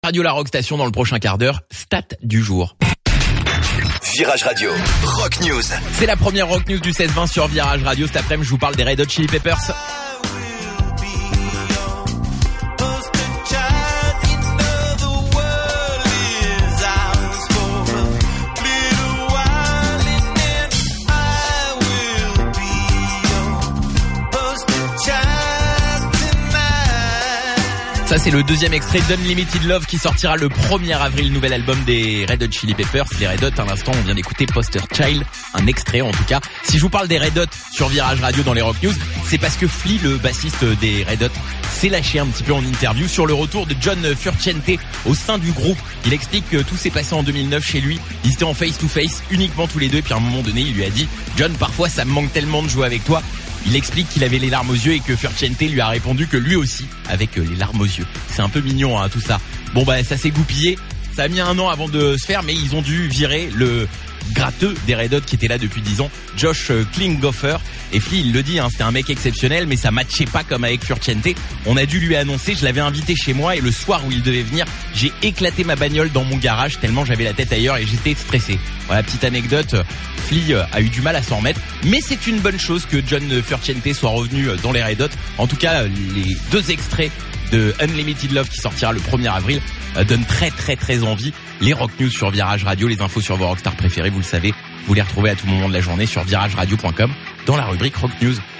Radio La Rock Station dans le prochain quart d'heure, stat du jour. Virage Radio, Rock News. C'est la première Rock News du 16-20 sur Virage Radio. Cet après-midi, je vous parle des Red Hot Chili Peppers. Ça, c'est le deuxième extrait d'Unlimited Love qui sortira le 1er avril, nouvel album des Red Hot Chili Peppers. Les Red Hot, à l'instant, on vient d'écouter Poster Child, un extrait en tout cas. Si je vous parle des Red Hot sur Virage Radio dans les Rock News, c'est parce que Flea, le bassiste des Red Hot, s'est lâché un petit peu en interview sur le retour de John Frusciante au sein du groupe. Il explique que tout s'est passé en 2009 chez lui. Ils étaient en face-to-face uniquement tous les deux. Et puis à un moment donné, il lui a dit « John, parfois ça me manque tellement de jouer avec toi ». Il explique qu'il avait les larmes aux yeux et que Frusciante lui a répondu que lui aussi avec les larmes aux yeux. C'est un peu mignon hein, tout ça. Bon bah ça s'est goupillé, ça a mis un an avant de se faire mais ils ont dû virer le gratteux des Red Hot qui était là depuis 10 ans, Josh Klinghoffer. Et Flea il le dit, hein, c'était un mec exceptionnel mais ça matchait pas comme avec Frusciante. On a dû lui annoncer, je l'avais invité chez moi et le soir où il devait venir, j'ai éclaté ma bagnole dans mon garage tellement j'avais la tête ailleurs et j'étais stressé. Voilà, petite anecdote, Flea a eu du mal à s'en remettre, mais c'est une bonne chose que John Frusciante soit revenu dans les Red Hot. En tout cas, les deux extraits de Unlimited Love qui sortira le 1er avril donnent très envie. Les Rock News sur Virage Radio, les infos sur vos rockstars préférés, vous le savez, vous les retrouvez à tout moment de la journée sur virageradio.com dans la rubrique Rock News.